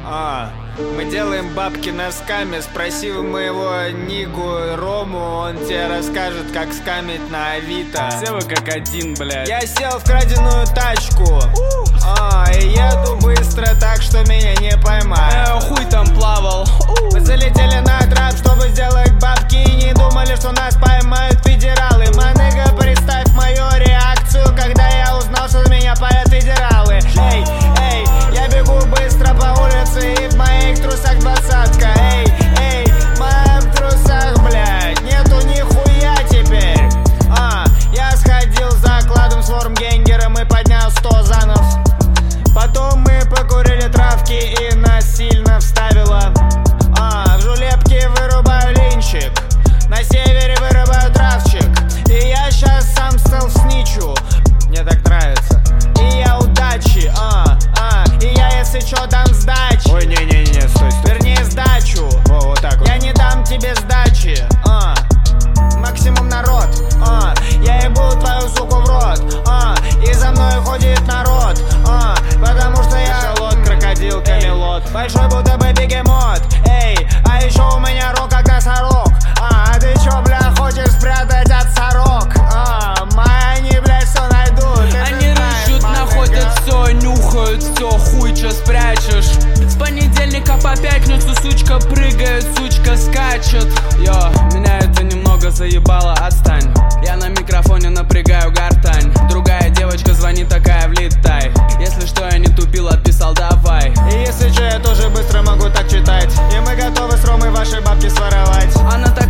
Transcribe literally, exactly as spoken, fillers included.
А, мы делаем бабки носками. Спроси у моего Нигу Рому, он тебе расскажет, как скамить на Авито. Все вы как один, блядь. Я сел в краденую тачку, а, и еду быстро, так что меня не поймают. Э, хуй там плавал. Мы залетели на трап, чтобы сделать бабки, и не думали, что нас поймают федералы. Маныга, представь мою реакцию, когда я узнал, что меня палят федералы. Эй, эй, я бегу быстро по улице, и в моих трусах двадцатка. Эй, эй, в моих трусах, блядь, нету нихуя теперь. А, я сходил за кладом с вормгенгером и поднял сто занов. Потом мы покурили травки, и нас сильно вставило. А, в жулепке вырубаю линчик, на севере вырубаю травчик. И я щас сам стал сничу, мне так нравится. И я удачи, а, а, и я если чё дам сдачи. Ой, не-не-не, стой, стой. Вернее сдачу. О, вот так вот. Я не дам тебе сдачи, а, максимум народ, а, я ебу твою суку в рот, а, и за мной ходит народ, а, потому что я шалот, крокодил, камелот, большой будто бы бегемот, эй, а еще у меня рог как носорог, а, а ты чё, бля, хочешь спрятать от сорок, а, мои они, блядь, все найдут. Они рыщут, находят все, нюхают все, хуй чё спрячешь. С понедельника по пятницу сучка прыгает, сучка скачет. Йо, меня это немного заебало, отстань. Я на микрофоне напрягаю гортань. Другая девочка звонит, такая влетай. Если что, я не тупил, отписал давай. И если что, я тоже быстро могу так читать. И мы готовы с Ромой ваши бабки своровать. Она так